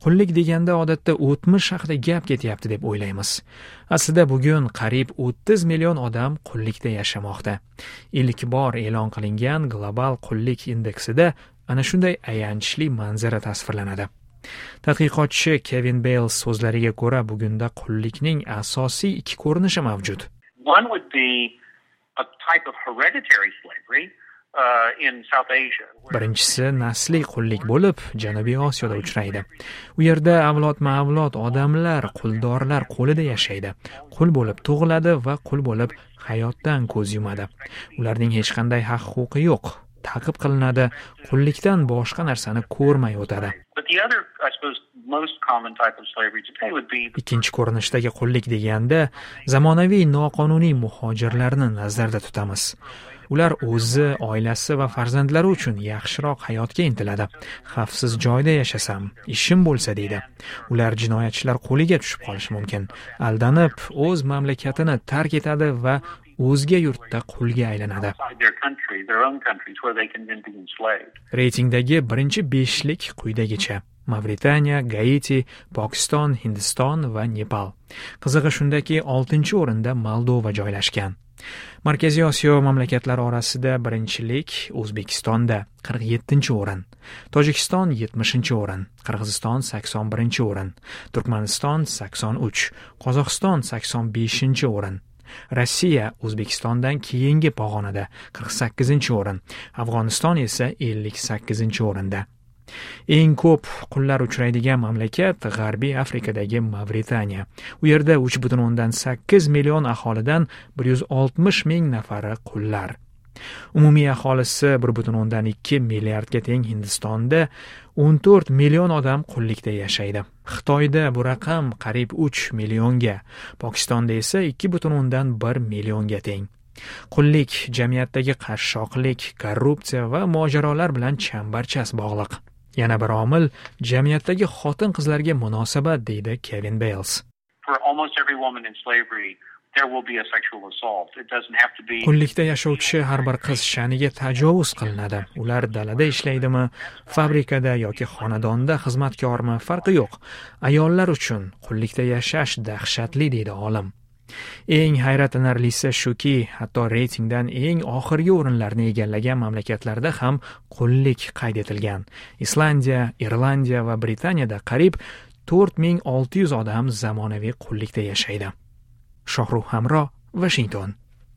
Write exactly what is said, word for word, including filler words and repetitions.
Qullik deganda odatda o'tmish haqida gap ketyapti deb o'ylaymiz. Aslida bugun qariyb o'ttiz million odam qullikda yashamoqda. Ilk bor e'lon qilingan global qullik indeksida ana shunday ayanchli manzara tasvirlanadi. Tadqiqotchi Kevin Bales so'zlariga ko'ra, bugunda qullikning asosiy ikki ko'rinishi mavjud. One would be a type of hereditary slavery uh, in South Asia. Birinchisi nasliy qullik bo'lib, Janubiy Osiyoda uchraydi. U yerda avlodma-avlod odamlar quldorlar qo'lida yashaydi. Qul bo'lib tug'iladi va qul bo'lib hayotdan ko'z yumadi. Ularning hech qanday haq-huquqi yo'q. Ta'qib qilinadi, qullikdan boshqa narsani ko'rmay o'tadi. Ikkinchi ko'rinishdagi qullik deganda zamonaviy noqonuniy muhojirlarni nazarda tutamiz. Ular o'zi, oilasi va farzandlari uchun yaxshiroq hayotga intiladi. Xavfsiz joyda yashasam, ishim bo'lsa deydi. Ular jinoyatchilar qo'liga tushib qolishi mumkin. Aldanib, o'z mamlakatini tark etadi va o'zga yurtda qulga aylanadi. Reytingdagi birinchi beshlik quyidagicha: Mavritaniya, Gaiti, Pokiston, Hindiston va Nepal. Qizig'i shundaki, oltinchi o'rinda Moldova joylashgan. Markaziy Osiyo mamlakatlari orasida birinchilik O'zbekistonda qirq yettinchi o'rin, Tojikiston yetmishinchi o'rin, Qirg'iziston sakson birinchi o'rin, Turkmaniston sakson uch, Qozog'iston sakson beshinchi o'rin. Rossiya O'zbekistondan keyingi pog'onada qirq sakkizinchi o'rin, Afg'oniston esa ellik sakkizinchi o'rinda. Eng ko'p qullar uchraydigan mamlakat G'arbiy Afrikadagi Mavritaniya. U yerda uch butun o'ndan sakkiz million aholidan bir yuz oltmish ming nafari qullar. Umumiy aholisi bir butun o'ndan ikki milliardga teng Hindistonda o'n to'rt million odam qullikda yashaydi. Xitoyda bu raqam qariyb uch millionga, Pokistonda esa ikki butun o'ndan bir millionga teng. Qullik jamiyatdagi qashshoqlik, korrupsiya va mojarolar bilan chambarchas bog'liq. Yana bir omil jamiyatdagi xotin-qizlarga munosabat, deydi Kevin Bales. For almost every woman in slavery, there will be a sexual assault. It doesn't have to be. Qullikda yashovchi har bir qiz sha'niga tajovuz qilinadi. Ular dalada ishlaydimi, fabrikada yoki xonadonda xizmatkormi, farqi yo'q. Ayollar uchun qullikda yashash dahshatli, deydi olim. Eng hayratlanarlisi shuki, hatto reytingdan eng oxirgi o'rinlarni egallagan mamlakatlarda ham qullik qayd etilgan. Islandiya, Irlandiya va Britaniyada qariyb to'rt ming olti yuz odam zamonaviy qullikda yashaydi. Shohruh Hamro, Washington.